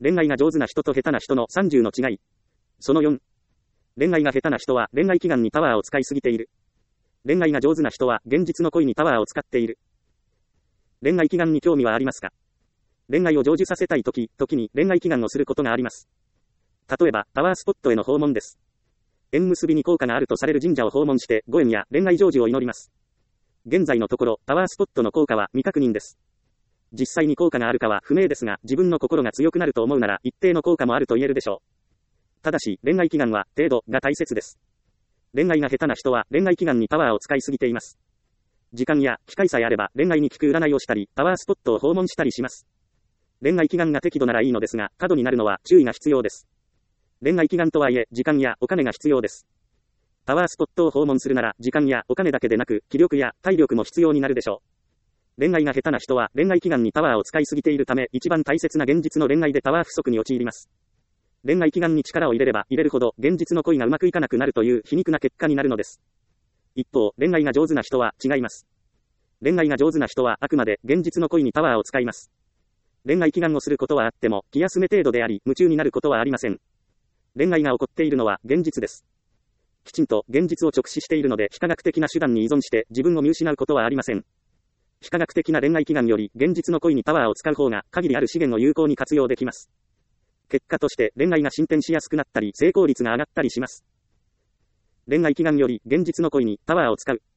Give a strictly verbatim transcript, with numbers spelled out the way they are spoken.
恋愛が上手な人と下手な人のさんじゅうの違い。そのよん。恋愛が下手な人は恋愛祈願にパワーを使いすぎている。恋愛が上手な人は現実の恋にパワーを使っている。恋愛祈願に興味はありますか？恋愛を成就させたいとき、時に恋愛祈願をすることがあります。例えば、パワースポットへの訪問です。縁結びに効果があるとされる神社を訪問して、ご縁や恋愛成就を祈ります。現在のところ、パワースポットの効果は未確認です。実際に効果があるかは不明ですが、自分の心が強くなると思うなら、一定の効果もあると言えるでしょう。ただし、恋愛祈願は、程度が大切です。恋愛が下手な人は、恋愛祈願にパワーを使いすぎています。時間や機会さえあれば、恋愛に効く占いをしたり、パワースポットを訪問したりします。恋愛祈願が適度ならいいのですが、過度になるのは注意が必要です。恋愛祈願とはいえ、時間やお金が必要です。パワースポットを訪問するなら、時間やお金だけでなく、気力や体力も必要になるでしょう。恋愛が下手な人は、恋愛祈願にパワーを使いすぎているため、一番大切な現実の恋愛でパワー不足に陥ります。恋愛祈願に力を入れれば入れるほど、現実の恋がうまくいかなくなるという皮肉な結果になるのです。一方、恋愛が上手な人は違います。恋愛が上手な人はあくまで現実の恋にパワーを使います。恋愛祈願をすることはあっても、気休め程度であり、夢中になることはありません。恋愛が起こっているのは現実です。きちんと現実を直視しているので、非科学的な手段に依存して自分を見失うことはありません。非科学的な恋愛祈願より現実の恋にパワーを使う方が限りある資源を有効に活用できます。結果として恋愛が進展しやすくなったり成功率が上がったりします。恋愛祈願より現実の恋にパワーを使う。